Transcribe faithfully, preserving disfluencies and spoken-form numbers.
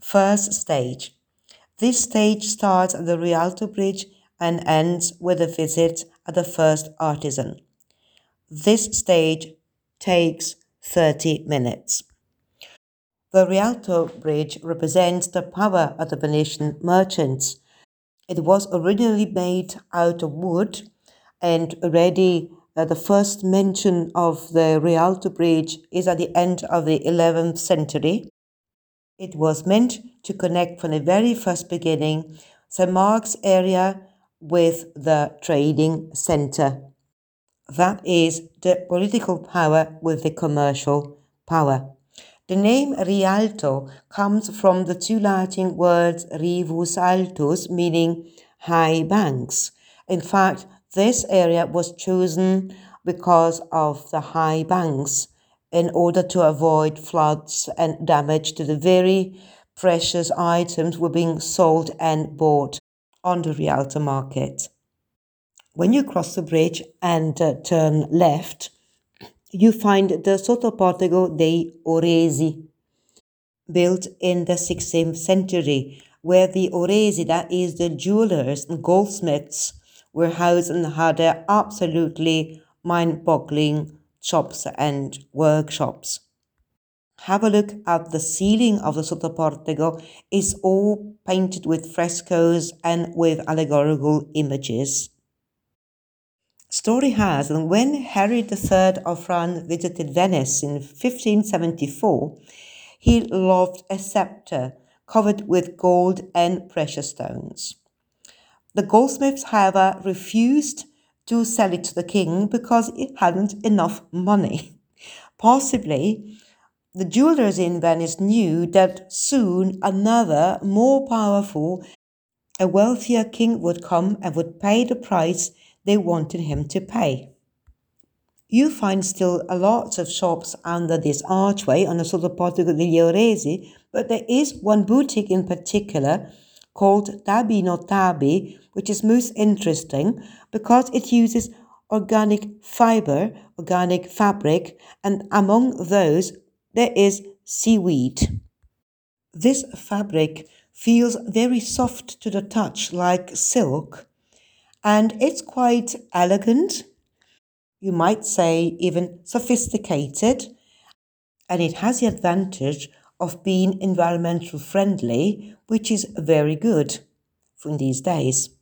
First stage. This stage starts at the Rialto Bridge and ends with a visit at the first artisan. This stage takes thirty minutes. The Rialto Bridge represents the power of the Venetian merchants. It was originally made out of wood, and already uh, the first mention of the Rialto Bridge is at the end of the eleventh century. It was meant to connect from the very first beginning Saint Mark's area with the trading centre. That is the political power with the commercial power. The name Rialto comes from the two Latin words rivus altus, meaning high banks. In fact, this area was chosen because of the high banks in order to avoid floods and damage to the very precious items were being sold and bought on the Rialto market. When you cross the bridge and uh, turn left, you find the Sottoportico dei Oresi, built in the sixteenth century, where the Oresi, that is the jewelers and goldsmiths, were housed and had their absolutely mind-boggling shops and workshops. Have a look at the ceiling of the Sottoportico. It's all painted with frescoes and with allegorical images. Story has that when Henry the Third of France visited Venice in fifteen seventy-four, he loved a scepter covered with gold and precious stones. The goldsmiths, however, refused to sell it to the king because it hadn't enough money. Possibly, the jewelers in Venice knew that soon another, more powerful, a wealthier king would come and would pay the price they wanted him to pay. You find still a lot of shops under this archway on the Sottoportico degli Oresi, but there is one boutique in particular called Tabi no Tabi, which is most interesting because it uses organic fiber, organic fabric, and among those there is seaweed. This fabric feels very soft to the touch, like silk, and it's quite elegant, you might say even sophisticated, and it has the advantage of being environmental friendly, which is very good in these days.